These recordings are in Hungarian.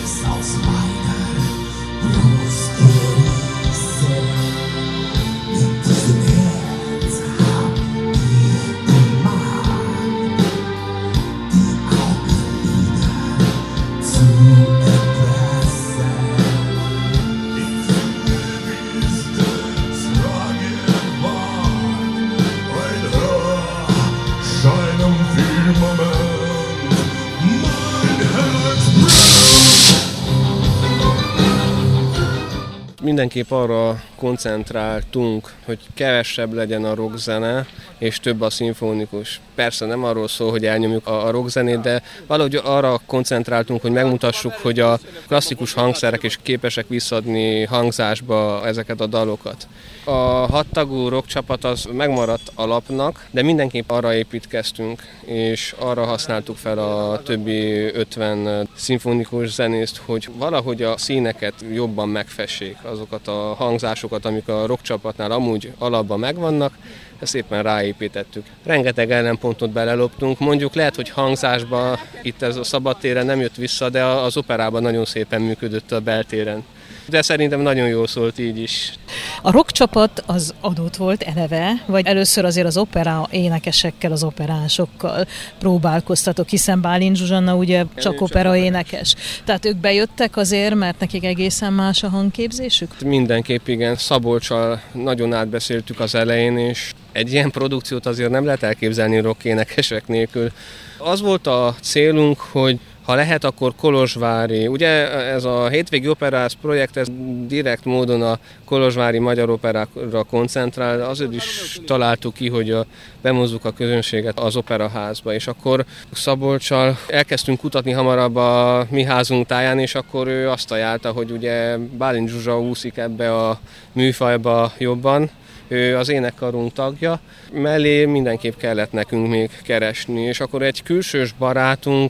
Mindenképp arra koncentráltunk, hogy kevesebb legyen a rockzene, és több a szimfonikus. Persze nem arról szól, hogy elnyomjuk a rockzenét, de valahogy arra koncentráltunk, hogy megmutassuk, hogy a klasszikus hangszerek is képesek visszaadni hangzásba ezeket a dalokat. A 6 tagú rockcsapat az megmaradt alapnak, de mindenképp arra építkeztünk, és arra használtuk fel a többi 50 szimfonikus zenészt, hogy valahogy a színeket jobban megfessék, azokat a hangzásokat, amik a rockcsapatnál amúgy alapban megvannak, ezt szépen ráépítettük. Rengeteg ellenpontot beleloptunk, mondjuk lehet, hogy hangzásban itt ez a szabadtéren nem jött vissza, de az operában nagyon szépen működött a beltéren. De szerintem nagyon jól szólt így is. A rockcsapat az adott volt eleve, vagy először azért az opera énekesekkel, az operásokkal próbálkoztatok, hiszen Bálint Zsuzsanna ugye csak opera énekes. Tehát ők bejöttek azért, mert nekik egészen más a hangképzésük? Mindenképp igen, Szabolccsal nagyon átbeszéltük az elején, és egy ilyen produkciót azért nem lehet elképzelni rock énekesek nélkül. Az volt a célunk, hogy ha lehet, akkor kolozsvári. Ugye ez a hétvégi operász projekt, ez direkt módon a kolozsvári magyar operákra koncentrál, azért is találtuk ki, hogy bemozzuk a közönséget az operaházba, és akkor Szabolccsal elkezdtünk kutatni hamarabb a mi házunk táján, és akkor ő azt ajánlta, hogy ugye Bálint Zsuzsa úszik ebbe a műfajba jobban, ő az énekkarunk tagja, mellé mindenképp kellett nekünk még keresni, és akkor egy külsős barátunk,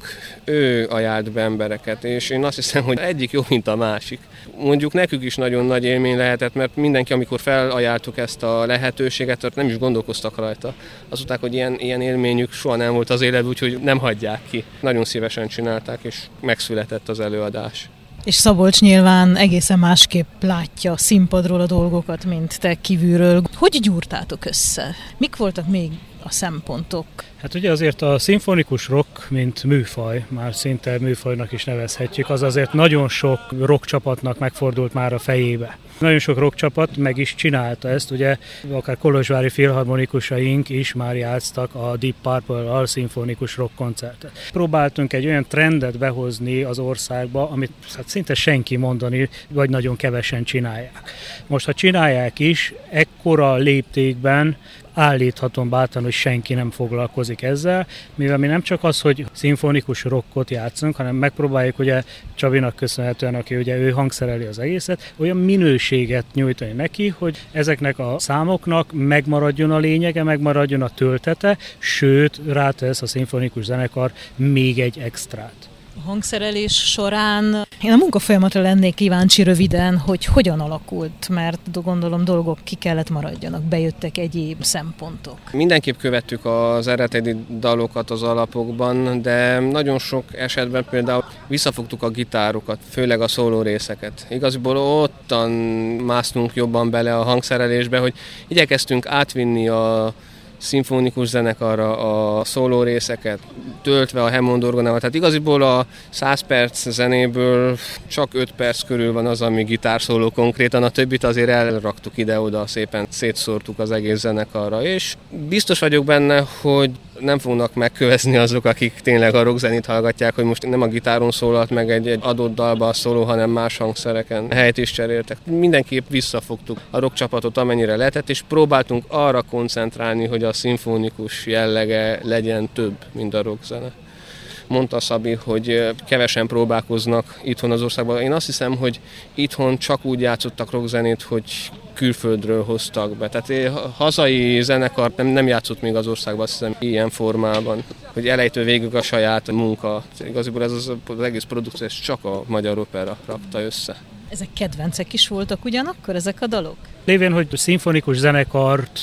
ő ajánlt be embereket, és én azt hiszem, hogy egyik jobb, mint a másik. Mondjuk nekünk is nagyon nagy élmény lehetett, mert mindenki, amikor felajánltuk ezt a lehetőséget, nem is gondolkoztak rajta. Azután, hogy ilyen élményük soha nem volt az életben, úgyhogy nem hagyják ki. Nagyon szívesen csinálták, és megszületett az előadás. És Szabolcs nyilván egészen másképp látja színpadról a dolgokat, mint te kívülről. Hogy gyúrtátok össze? Mik voltak még a szempontok? Hát ugye azért a szimfonikus rock, mint műfaj, már szinte műfajnak is nevezhetjük, az azért nagyon sok rockcsapatnak megfordult már a fejébe. Nagyon sok rockcsapat meg is csinálta ezt, ugye akár kolozsvári filharmonikusaink is már játsztak a Deep Purple-al szimfonikus rock koncertet. Próbáltunk egy olyan trendet behozni az országba, amit hát szinte senki mondani, vagy nagyon kevesen csinálják. Most ha csinálják is, ekkora léptékben állíthatom bátran, hogy senki nem foglalkozik ezzel, mivel mi nem csak az, hogy szimfonikus rockot játszunk, hanem megpróbáljuk ugye Csabinak köszönhetően, aki ugye ő hangszereli az egészet, olyan minőséget nyújtani neki, hogy ezeknek a számoknak megmaradjon a lényege, megmaradjon a töltete, sőt, rátesz a szimfonikus zenekar még egy extrát. A hangszerelés során én a munkafolyamatra lennék kíváncsi röviden, hogy hogyan alakult, mert gondolom dolgok ki kellett maradjanak, bejöttek egyéb szempontok. Mindenképp követtük az eredeti dalokat az alapokban, de nagyon sok esetben például visszafogtuk a gitárokat, főleg a szóló részeket. Igaziból ottan másztunk jobban bele a hangszerelésbe, hogy igyekeztünk átvinni a szimfonikus zenekarra a szóló részeket, töltve a Hammond orgonával. Tehát igaziból a 100 perc zenéből csak 5 perc körül van az, ami gitárszóló konkrétan, a többit azért elraktuk ide-oda, szépen szétszórtuk az egész zenekarra, és biztos vagyok benne, hogy nem fognak megkövezni azok, akik tényleg a rockzenét hallgatják, hogy most nem a gitáron szólalt meg egy adott dalba a szóló, hanem más hangszereken helyet is cseréltek. Mindenképp visszafogtuk a rockcsapatot amennyire lehetett, és próbáltunk arra koncentrálni, hogy a szimfonikus jellege legyen több, mint a rockzene. Mondta Szabi, hogy kevesen próbálkoznak itthon az országban. Én azt hiszem, hogy itthon csak úgy játszottak rockzenét, hogy külföldről hoztak be. Tehát hazai zenekar nem játszott még az országban, azt hiszem, ilyen formában, hogy elejtől végig a saját munka. Igaziból ez az egész produkció, ez csak a Magyar Opera rakta össze. Ezek kedvencek is voltak ugyanakkor, ezek a dalok? Lévén, hogy szimfonikus zenekart tettünk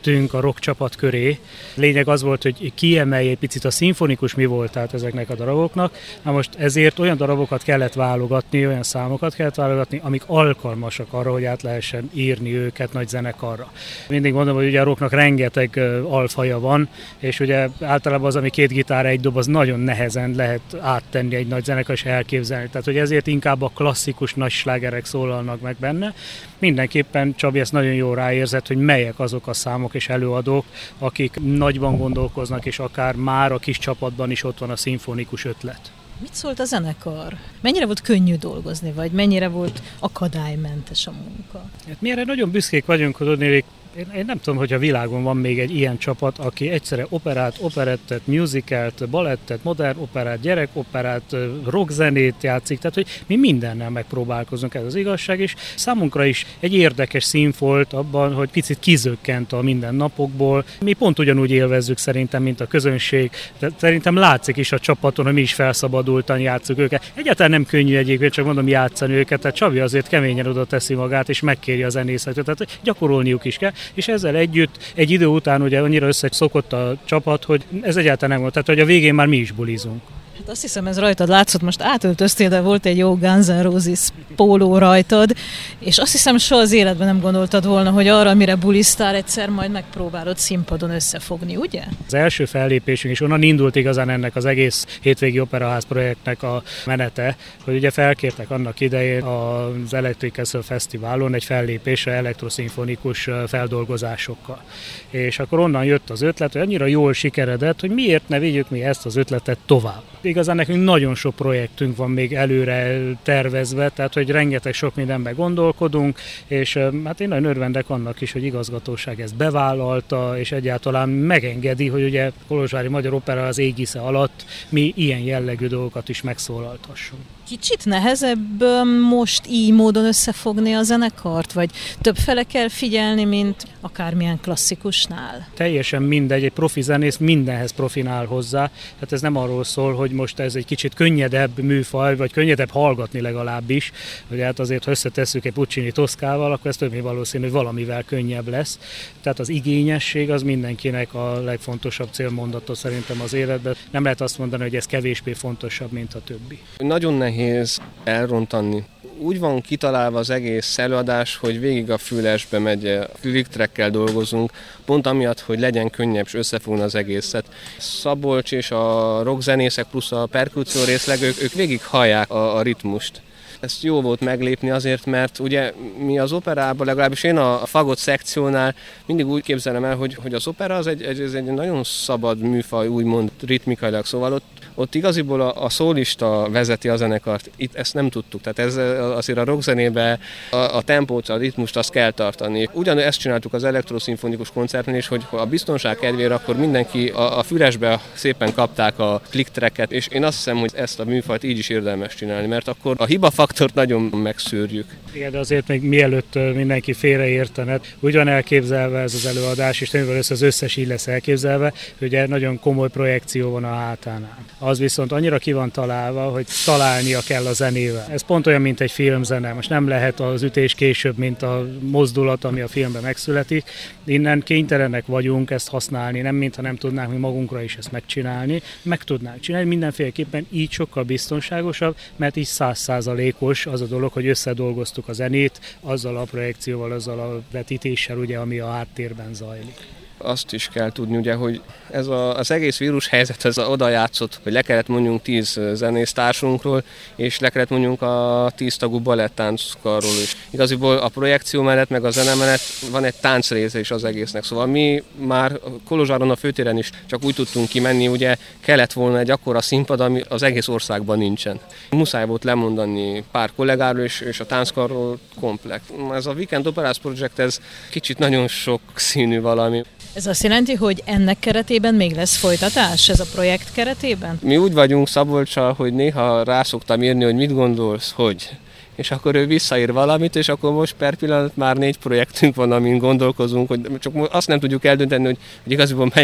tettünk a rock csapat köré. Lényeg az volt, hogy kiemelje egy picit a szimfonikus mi voltát ezeknek a daraboknak. Na most ezért olyan darabokat kellett válogatni, olyan számokat kellett válogatni, amik alkalmasak arra, hogy át lehessen írni őket nagy zenekarra. Mindig mondom, hogy ugye a rocknak rengeteg alfaja van, és ugye általában az, ami 2 gitár, 1 dob, az nagyon nehezen lehet áttenni egy nagy zenekar és elképzelni. Tehát, hogy ezért inkább a klasszikus nagy slágerek szólalnak meg benne. Mindenképpen Csabi ezt nagyon jól ráérzett, hogy melyek azok a számok és előadók, akik nagyban gondolkoznak, és akár már a kis csapatban is ott van a szimfonikus ötlet. Mit szólt a zenekar? Mennyire volt könnyű dolgozni, vagy mennyire volt akadálymentes a munka? Hát mi erre nagyon büszkék vagyunk, hogy én nem tudom, hogy a világon van még egy ilyen csapat, aki egyszerre operát, operettet, musicalt, balettet, modern operát, gyerekoperát, rockzenét játszik, tehát hogy mi mindennel megpróbálkozunk, ez az igazság, és számunkra is egy érdekes szín volt abban, hogy picit kizökkent a mindennapokból. Mi pont ugyanúgy élvezzük szerintem, mint a közönség, de szerintem látszik is a csapaton, hogy mi is felszabadultan játszunk őket. Egyáltalán nem könnyű egyébként, csak mondom játszani őket, tehát Csabi azért keményen oda teszi magát, és megkéri a zenészetet, tehát gyakorolniuk is kell. És ezzel együtt egy idő után ugye annyira összeszokott a csapat, hogy ez egyáltalán nem volt, tehát hogy a végén már mi is bulizunk. Hát azt hiszem, ez rajtad látszott, most átöltöztél, de volt egy jó Guns N' Roses póló rajtad, és azt hiszem, soha az életben nem gondoltad volna, hogy arra, amire bulisztál, egyszer majd megpróbálod színpadon összefogni, ugye? Az első fellépésünk, és onnan indult igazán ennek az egész hétvégi operaház projektnek a menete, hogy ugye felkértek annak idején az Electric Castle Fesztiválon egy fellépésre elektroszimfonikus feldolgozásokkal. És akkor onnan jött az ötlet, hogy annyira jól sikeredett, hogy miért ne vigyük mi ezt az ötletet tovább. Igazán nekünk nagyon sok projektünk van még előre tervezve, tehát hogy rengeteg sok mindenben gondolkodunk, és hát én nagyon örvendek annak is, hogy igazgatóság ezt bevállalta, és egyáltalán megengedi, hogy ugye Kolozsvári Magyar Opera az égisze alatt mi ilyen jellegű dolgokat is megszólaltassunk. Kicsit nehezebb most így módon összefogni a zenekart, vagy több fele kell figyelni, mint akármilyen klasszikusnál? Teljesen mindegy, egy profi zenész mindenhez profinál hozzá, tehát ez nem arról szól, hogy most ez egy kicsit könnyedebb műfaj, vagy könnyedebb hallgatni legalábbis, hogy hát azért, ha összetesszük egy Puccini Toszkával, akkor ez többé valószínű, hogy valamivel könnyebb lesz. Tehát az igényesség az mindenkinek a legfontosabb célmondata szerintem az életben. Nem lehet azt mondani, hogy ez kevésbé fontosabb, mint a többi. Nagyon nehéz elrontani. Úgy van kitalálva az egész előadás, hogy végig a fülesbe megy, kliktekkel dolgozunk, pont amiatt, hogy legyen könnyebb és összefogni az egészet. Szabolcs és a rockzenészek plusz a perkúció részleg, ők végig hallják a ritmust. Ezt jó volt meglépni azért, mert ugye mi az operában, legalábbis én a fagot szekciónál mindig úgy képzelem el, hogy az opera az egy nagyon szabad műfaj, úgymond ritmikailag, szóval ott igaziból a szólista vezeti a zenekart. Itt ezt nem tudtuk, tehát ez azért a rockzenében a tempót, a ritmust azt kell tartani. Ugyanezt csináltuk az elektroszimfonikus koncertnél is, hogy a biztonság kedvére akkor mindenki a fülesbe szépen kapták a click-tracket, és én azt hiszem, hogy ezt a műfajt így is érdemes csinálni, mert akkor a hibafaktort nagyon megszűrjük. Igen, de azért még mielőtt mindenki félreértene, úgy van elképzelve ez az előadás, és tényleg az összes így lesz elképzelve, hogy ugye nagyon komoly projekció van a hátánál. Az viszont annyira ki van találva, hogy találnia kell a zenével. Ez pont olyan, mint egy filmzene. Most nem lehet az ütés később, mint a mozdulat, ami a filmben megszületik. Innen kénytelenek vagyunk ezt használni, nem mintha nem tudnánk mi magunkra is ezt megcsinálni. Meg tudnánk csinálni, mindenféleképpen így sokkal biztonságosabb, mert így 100%-os az a dolog, hogy összedolgoztuk a zenét azzal a projekcióval, azzal a vetítéssel, ugye, ami a háttérben zajlik. Azt is kell tudni, ugye, hogy ez az egész vírus helyzet ez oda játszott, hogy le kellett mondjunk 10 zenésztársunkról, és le kellett mondjunk a 10 tagú balettánckarról is. Igaziból a projekció mellett, meg a zene mellett van egy tánc része is az egésznek. Szóval mi már Kolozsváron a főtéren is csak úgy tudtunk kimenni, ugye kellett volna egy akkora színpad, ami az egész országban nincsen. Muszáj volt lemondani pár kollégáról és a tánckarról komplet. Ez a Weekend Operas Project, ez kicsit nagyon sok színű valami. Ez azt jelenti, hogy ennek keretében még lesz folytatás, ez a projekt keretében? Mi úgy vagyunk Szabolccsal, hogy néha rá szoktam írni, hogy mit gondolsz, hogy... És akkor ő visszaír valamit, és akkor most per pillanat már 4 projektünk van, amin gondolkozunk, hogy csak azt nem tudjuk eldönteni, hogy igazából melyik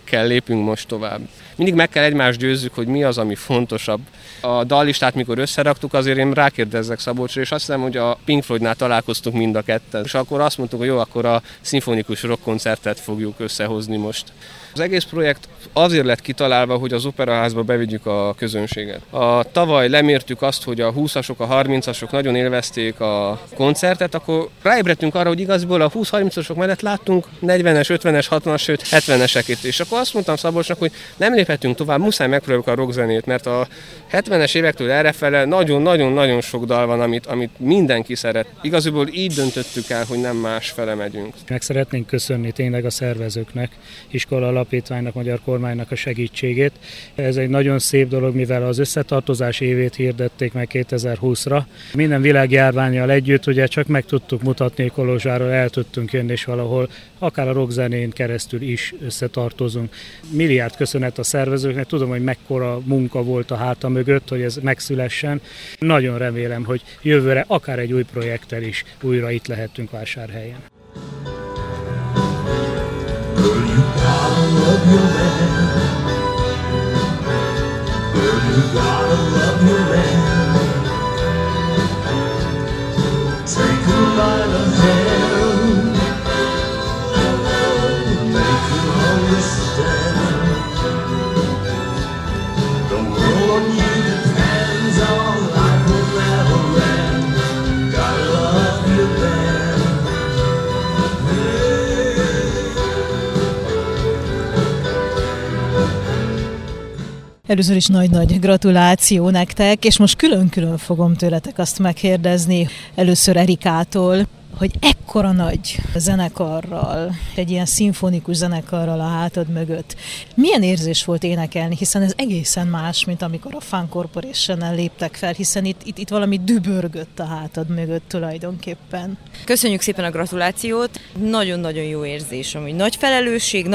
ezekkel lépünk most tovább. Mindig meg kell egymást győzzük, hogy mi az, ami fontosabb. A dallistát, mikor összeraktuk, azért én rákérdezzek Szabolcsra, és azt hiszem, hogy a Pink Floydnál találkoztunk mind a ketten. És akkor azt mondtuk, hogy jó, akkor a szimfonikus rock koncertet fogjuk összehozni most. Az egész projekt azért lett kitalálva, hogy az operaházba bevigyük a közönséget. Tavaly lemértük azt, hogy a 20-asok, a 30-asok nagyon élvezték a koncertet, akkor ráébredtünk arra, hogy igazából a 20-30-asok mellett láttunk 40-es, 50-es, 60-as, sőt 70-eseket. És akkor azt mondtam Szabolcsnak, hogy nem léphetünk tovább, muszáj megpróbáljuk a rockzenét, mert a 70-es évektől errefele nagyon-nagyon-nagyon sok dal van, amit mindenki szeret. Igazából így döntöttük el, hogy nem másfele megyünk. Meg szeretnénk köszönni tényleg a szervezőknek, iskola alapítványnak, magyar kormánynak a segítségét. Ez egy nagyon szép dolog, mivel az összetartozás évét hirdették meg 2020-ra. Minden világjárvánnyal együtt ugye csak meg tudtuk mutatni, hogy Kolozsvárról el tudtunk jönni, és valahol akár a rockzenén keresztül is összetartozunk. Milliárd köszönet a szervezőknek, tudom, hogy mekkora munka volt a háta mögött, hogy ez megszülessen. Nagyon remélem, hogy jövőre akár egy új projekttel is újra itt lehetünk Vásárhelyen. Először is nagy-nagy gratuláció nektek, és most külön-külön fogom tőletek azt megkérdezni, először Erikától, hogy ekkora nagy zenekarral, egy ilyen szimfonikus zenekarral a hátad mögött. Milyen érzés volt énekelni, hiszen ez egészen más, mint amikor a Fun Corporation-nel léptek fel, hiszen itt valami dübörgött a hátad mögött tulajdonképpen. Köszönjük szépen a gratulációt, nagyon-nagyon jó érzés, ami nagy felelősség,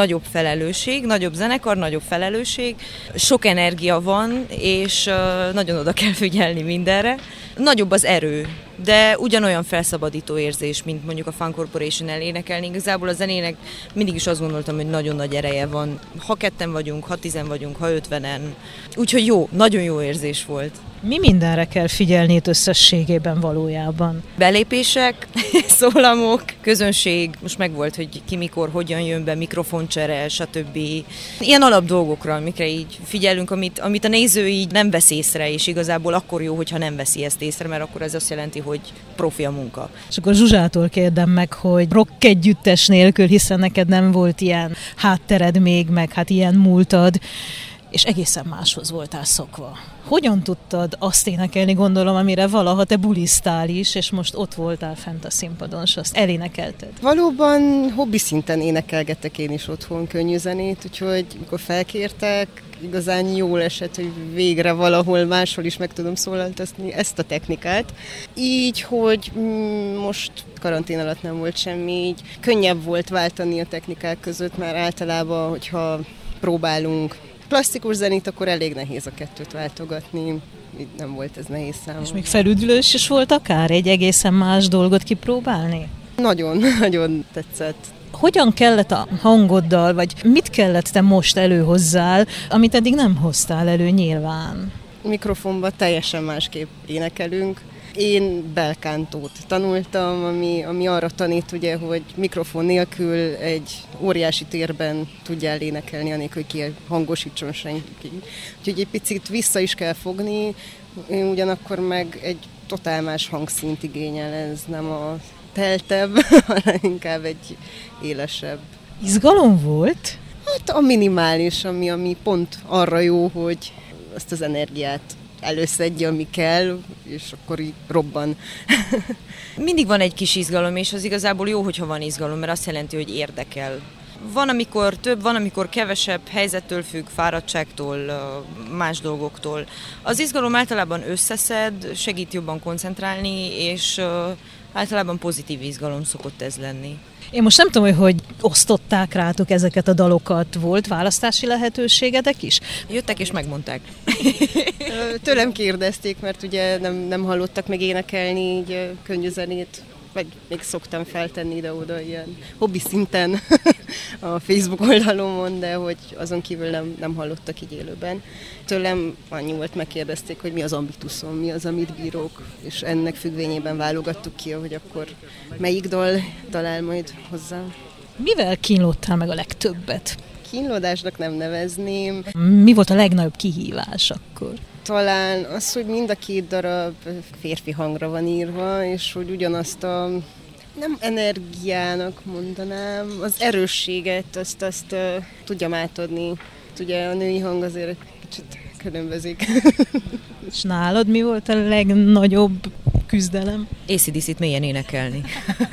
nagyobb zenekar, nagyobb felelősség, sok energia van, és nagyon oda kell figyelni mindenre. Nagyobb az erő, de ugyanolyan felszabadító érzés, mint mondjuk a Fun Corporation-el énekelni. Igazából a zenének mindig is azt gondoltam, hogy nagyon nagy ereje van. Ha 2-en vagyunk, ha 10-en vagyunk, ha 50-en. Úgyhogy jó, nagyon jó érzés volt. Mi mindenre kell figyelni itt összességében valójában? Belépések, szólamok, közönség, most megvolt, hogy ki mikor, hogyan jön be, mikrofoncsere, stb. Ilyen alap dolgokra, amikre így figyelünk, amit a néző így nem vesz észre, és igazából akkor jó, hogyha nem veszi ezt észre, mert akkor ez azt jelenti, hogy profi a munka. És akkor Zsuzsától kérdem meg, hogy rock együttes nélkül, hiszen neked nem volt ilyen háttered még, meg hát ilyen múltad, és egészen máshoz voltál szokva. Hogyan tudtad azt énekelni, gondolom, amire valaha te bulisztál is, és most ott voltál fent a színpadon, és azt elénekelted? Valóban hobbi szinten énekelgetek én is otthon könnyű zenét, úgyhogy amikor felkértek, igazán jól esett, hogy végre valahol máshol is meg tudom szólaltatni ezt a technikát. Így, hogy most karantén alatt nem volt semmi, így könnyebb volt váltani a technikák között, mert általában, hogyha próbálunk klasszikus zenét, akkor elég nehéz a kettőt váltogatni. Így nem volt ez nehéz számomra. És még felüdülős is volt akár egy egészen más dolgot kipróbálni? Nagyon tetszett. Hogyan kellett a hangoddal, vagy mit kellett te most előhozzál, amit eddig nem hoztál elő nyilván? Mikrofonban teljesen másképp énekelünk. Én belkántót tanultam, ami arra tanít, ugye, hogy mikrofon nélkül egy óriási térben tudjál énekelni, anélkül, hogy hangosítson senki. Úgyhogy egy picit vissza is kell fogni, ugyanakkor meg egy totál más hangszínt igényel, ez nem a teltebb, hanem inkább egy élesebb. Izgalom volt? Hát a minimális, ami pont arra jó, hogy azt az energiát előszedje, ami kell, és akkor így robban. Mindig van egy kis izgalom, és az igazából jó, hogyha van izgalom, mert azt jelenti, hogy érdekel. Van, amikor több, van, amikor kevesebb, helyzettől függ, fáradtságtól, más dolgoktól. Az izgalom általában összeszed, segít jobban koncentrálni, és általában pozitív izgalom szokott ez lenni. Én most nem tudom, hogy osztották rátok ezeket a dalokat. Volt választási lehetőségetek is? Jöttek és megmondták. Tőlem kérdezték, mert ugye nem hallottak meg énekelni így könnyű zenét. vagy még szoktam feltenni ide-oda ilyen hobbi szinten a Facebook oldalomon, de hogy azon kívül nem hallottak így élőben. Tőlem annyi volt, megkérdezték, hogy mi az ambituszom, mi az, amit bírok, és ennek függvényében válogattuk ki, hogy akkor melyik dal talál majd hozzám. Mivel kínlódtál meg a legtöbbet? Kínlódásnak nem nevezném. Mi volt a legnagyobb kihívás akkor? Talán az, hogy mind a két darab férfi hangra van írva, és hogy ugyanazt a, nem energiának mondanám, az erősséget, azt tudjam átadni. Ugye a női hang azért egy kicsit különbözik. És nálad mi volt a legnagyobb küzdelem? AC/DC-t mélyen énekelni.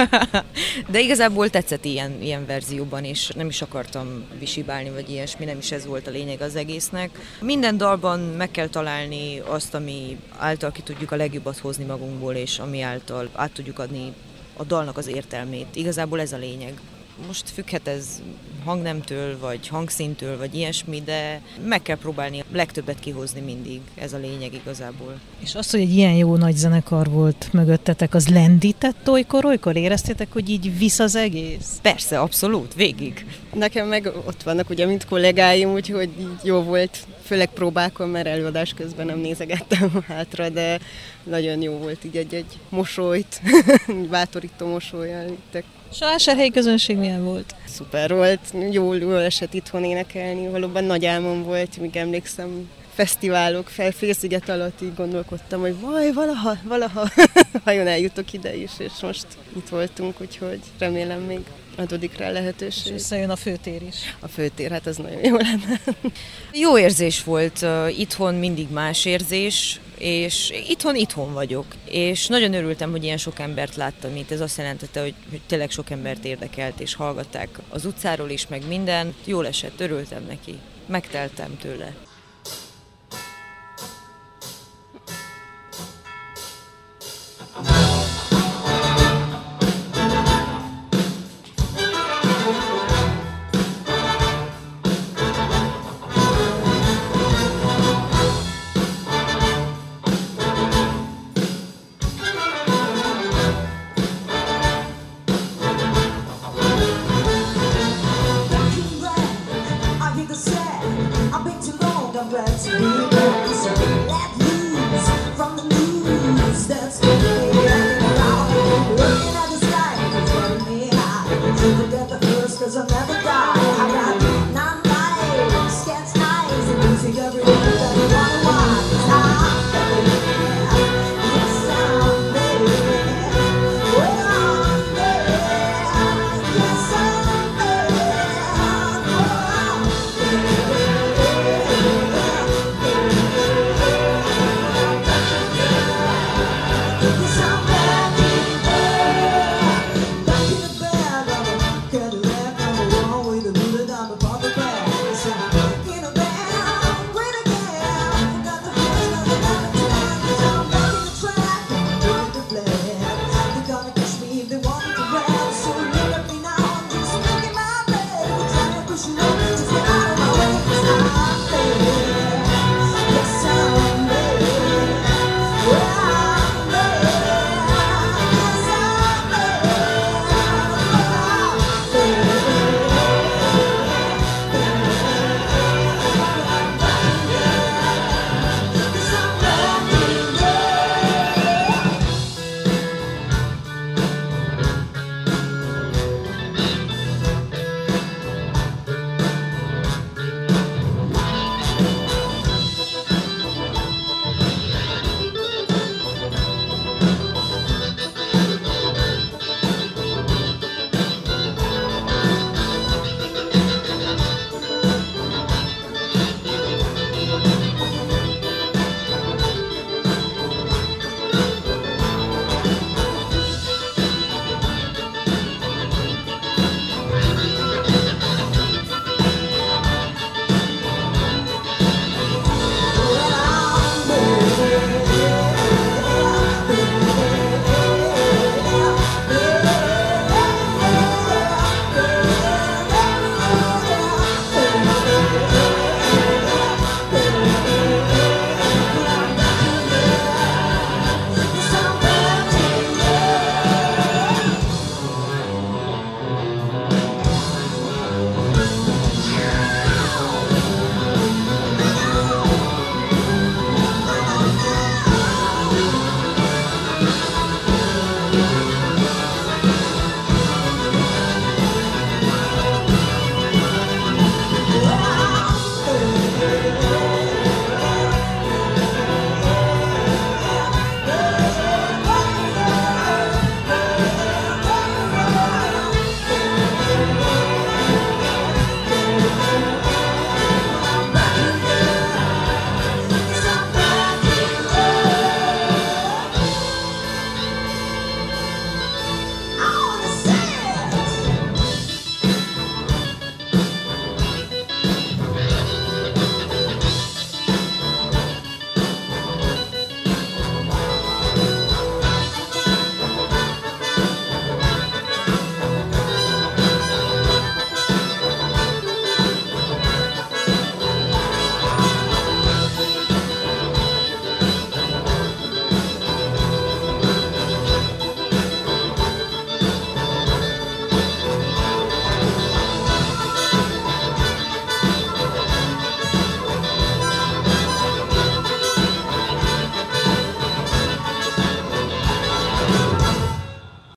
De igazából tetszett ilyen verzióban, és nem is akartam visibálni, vagy ilyesmi, nem is ez volt a lényeg az egésznek. Minden dalban meg kell találni azt, ami által ki tudjuk a legjobbat hozni magunkból, és ami által át tudjuk adni a dalnak az értelmét. Igazából ez a lényeg. Most függhet ez hangnemtől, vagy hangszíntől, vagy ilyesmi, de meg kell próbálni a legtöbbet kihozni mindig. Ez a lényeg igazából. És az, hogy egy ilyen jó nagy zenekar volt mögöttetek, az lendített olykor? Éreztétek, hogy így visz az egész? Persze, abszolút, végig. Nekem meg ott vannak ugye, mint kollégáim, úgyhogy jó volt, főleg próbákon, mert előadás közben nem nézegettem hátra, de nagyon jó volt így egy mosolyt, bátorító mosollyal. És a vásárhelyi közönség milyen volt? Szuper volt, jól esett itthon énekelni, valóban nagy álmom volt, még emlékszem, fesztiválok, Félsziget alatt így gondolkodtam, hogy valaha vajon eljutok ide is, és most itt voltunk, úgyhogy remélem még adódik rá lehetőség. És összejön a főtér is. A főtér, hát az nagyon jó lenne. Jó érzés volt, itthon mindig más érzés, és itthon vagyok. És nagyon örültem, hogy ilyen sok embert láttam itt. Ez azt jelentette, hogy tényleg sok embert érdekelt, és hallgatták az utcáról is, meg minden. Jól esett, örültem neki. Megteltem tőle.